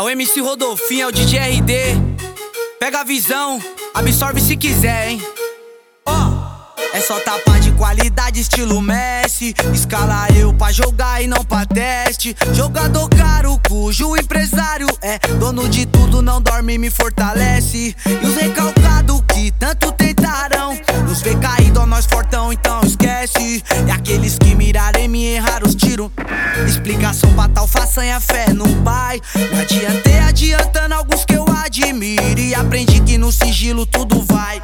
o MC Rodolfinho, é o DJ RD. Pega a visão, absorve se quiser, hein. É só tapa de qualidade, estilo Messi. Escala eu pra jogar e não pra teste. Jogador caro, cujo empresário é dono de tudo, não dorme e me fortalece. E os recalcados que tanto tentarão nos vê caído, ó, nós fortão, então esquece. E aqueles que mirarem me errar os tiros. Explicação pra tal façanha, fé no pai. Me adiantei adiantando alguns que eu admiro. E aprendi que no sigilo tudo vai.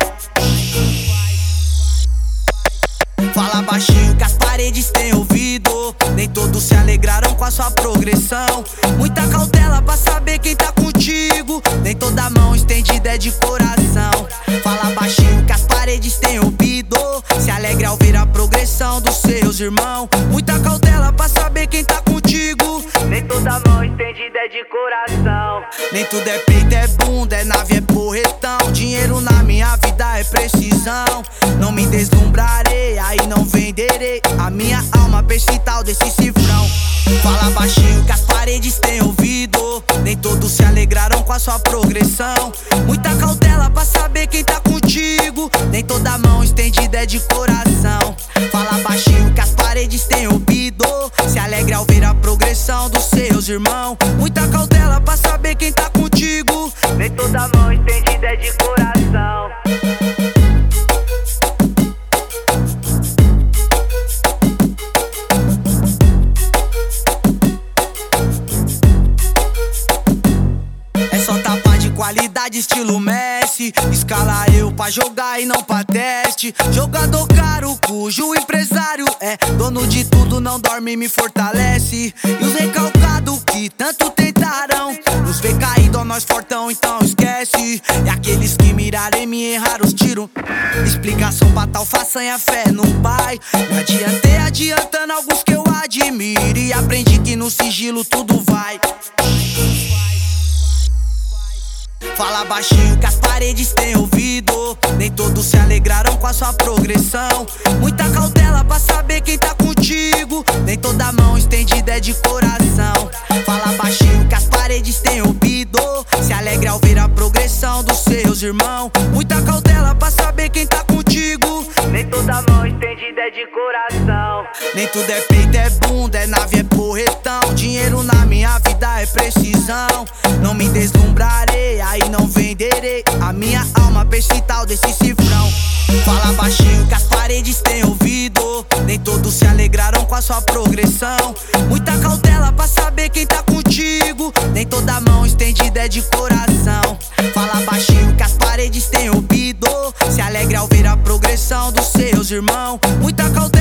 Fala baixinho que as paredes têm ouvido. Nem todos se alegraram com a sua progressão. Muita cautela pra saber quem tá contigo. Nem toda mão estendida é de coração. Fala baixinho que as paredes têm ouvido. Se alegre ao ver a progressão dos seus irmãos. Muita cautela pra saber quem tá contigo. Nem toda mão estendida é de coração. Nem tudo é peito, é bunda, é nave, é porretão. Dinheiro na minha vida é precisão. Não me deslumbrarei, aí não venderei a minha alma pra esse tal desse cifrão. Fala baixinho que as paredes têm ouvido. Nem todos se alegraram com a sua progressão. Muita cautela pra saber quem tá contigo. Nem toda mão estendida é de coração. Fala baixinho que as paredes têm ouvido. Se alegre ao ver a progressão dos seus irmãos. Muita cautela pra saber quem tá contigo. Nem toda mão estendida é de coração. Qualidade estilo Messi. Escala eu pra jogar e não pra teste. Jogador caro, cujo empresário é dono de tudo, não dorme e me fortalece. E os recalcados que tanto tentarão nos vê caído, ó, nós fortão, então esquece. E aqueles que mirarem me errar os tiros. Explicação pra tal façanha, fé no pai. Me adiantei adiantando alguns que eu admiro. E aprendi que no sigilo tudo vai. Fala baixinho que as paredes têm ouvido. Nem todos se alegraram com a sua progressão. Muita cautela pra saber quem tá contigo. Nem toda mão estendida é de coração. Fala baixinho que as paredes têm ouvido. Se alegre ao ver a progressão dos seus irmãos. Muita cautela pra saber quem tá contigo. Nem toda mão estendida é de coração. Nem tudo é peito, é bunda, é nave, é porretão. Dinheiro na minha vida é precisão. Não me deslumbrarei, aí não venderei a minha alma pra esse tal desse cifrão. Fala baixinho que as paredes têm ouvido. Nem todos se alegraram com a sua progressão. Muita cautela pra saber quem tá contigo. Nem toda mão estendida é de coração. Fala baixinho que as paredes têm ouvido. Se alegre ao ver a progressão dos seus irmãos. Muita cautela